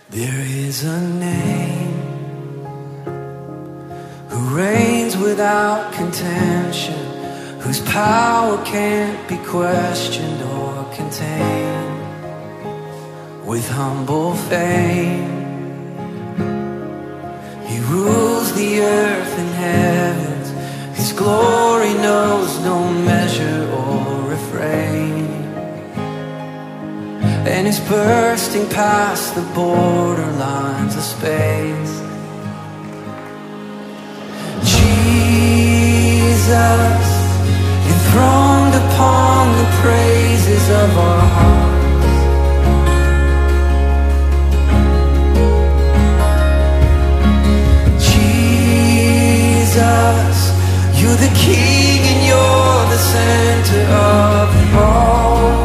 There is a name who reigns without contention, whose power can't be questioned or contained. With humble fame, he rules the earth and heavens. His glory knows no measure or refrain, and is bursting past the borderlines of space. Jesus, enthroned upon the praises of our hearts. Jesus, you're the King and you're the center of it all.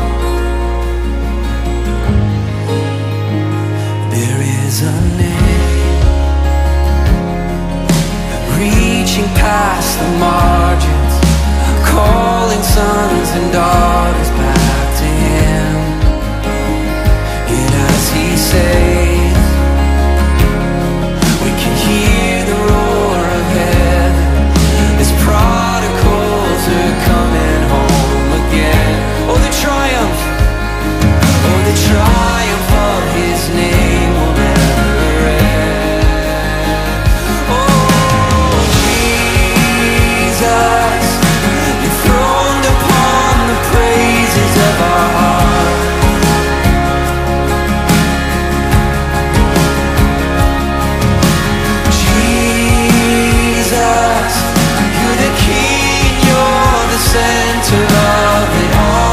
There is a name reaching past the margins, calling sons and daughters back to Him. And as He says, we can hear the roar of heaven as prodigals are coming home again. Oh, the triumph of His name will never end. Oh, Jesus, enthroned upon the praises of our heart. Jesus, you're the King, you're the center of it all.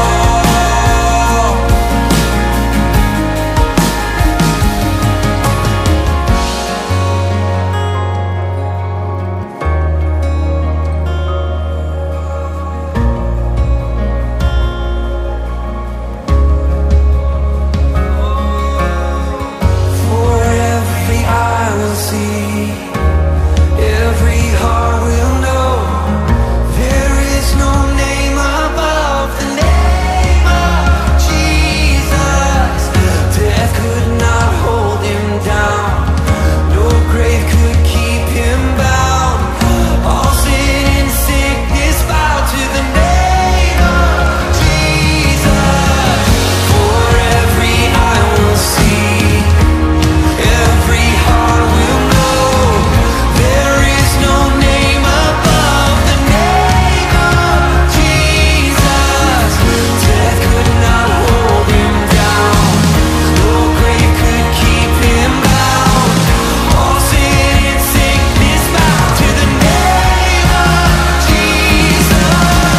For every eye will see, every heart will know, there is no name above the name of Jesus. Death could not hold Him down, no grave could keep Him bound. All sin and sickness bow to the name of Jesus. For every eye will see, every heart will know, there is no name above the name of Jesus. Death could not hold Him down, no grave could keep Him bound. All sin and sickness bow to the name of Jesus.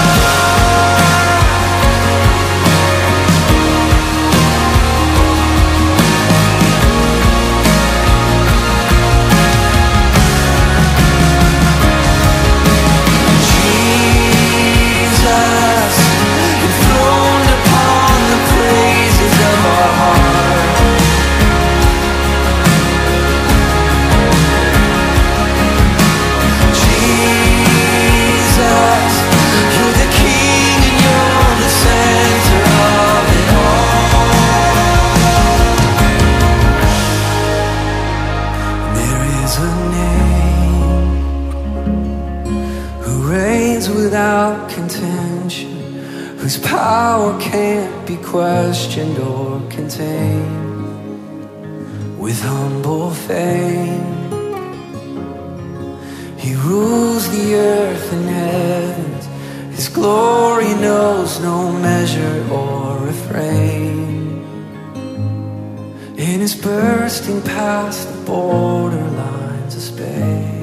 Jesus, enthroned upon the praises of our heart. Jesus, you're the King and you're the center of it all. There is a name who reigns without contention, whose power can't be questioned or contained. With humble fame, He rules the earth and heavens. His glory knows no measure or refrain, and is bursting past the borderlines of space.